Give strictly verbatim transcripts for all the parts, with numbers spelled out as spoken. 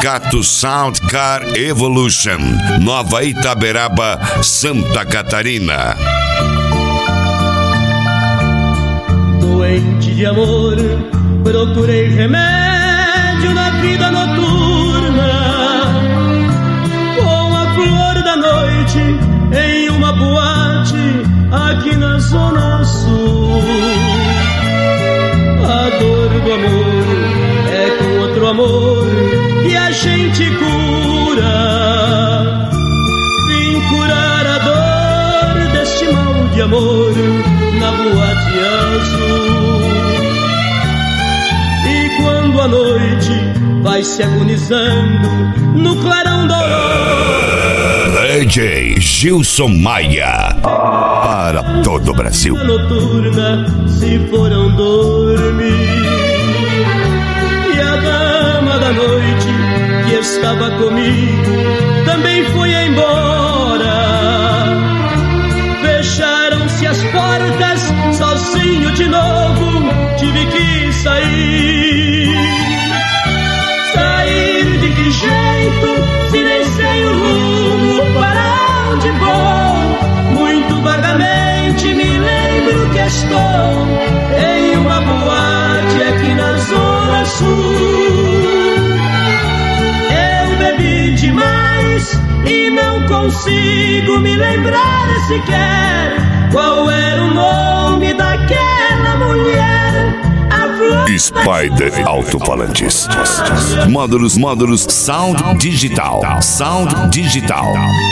Ducato Sound Car Evolution, Nova Itaberaba, Santa Catarina. Doente de amor, procurei remédio na vida noturna, com a flor da noite em uma boate aqui na Zona Sul. A dor do amor é com outro amor que a gente cura. Vim curar a dor deste mal de amor na boate azul. E quando a noite vai se agonizando no clarão da aurora, D J Gilson Maia, para todo o Brasil. a noturna se foram dormir, e a dama da noite que estava comigo também foi embora. Fecharam-se as portas, sozinho de novo tive que sair. Sair de que jeito, se nem sei o rumo, para onde vou? Muito vagamente me lembro que estou em uma boate aqui na Zona Sul. Eu bebi demais e não consigo me lembrar sequer qual era o nome daquela mulher. A flor Spider Alto-Falantes. Módulos, módulos Sound Digital. Sound Digital.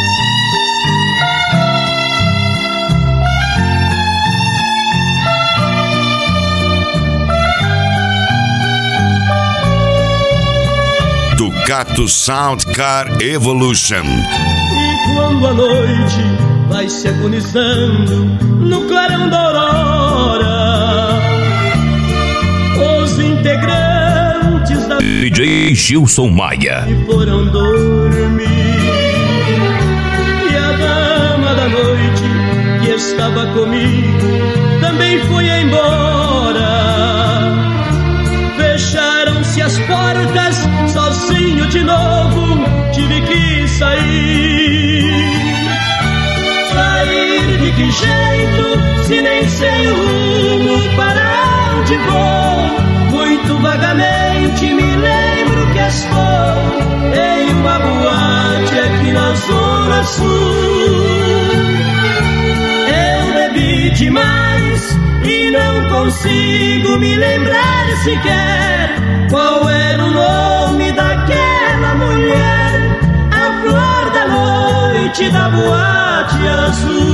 Ducato Sound Car Evolution. E quando a noite vai se agonizando no clarão da aurora, os integrantes da D J Gilson Maia foram dormir, e a dama da noite que estava comigo também foi embora. Fecharam-se as portas, sozinho de novo tive que sair. Sair de que jeito, se nem sei o rumo, para onde vou? Muito vagamente me lembro que estou em uma boate aqui na Zona Sul. Eu bebi demais e não consigo me lembrar sequer qual era o nome daquela mulher. A flor da noite da boate azul.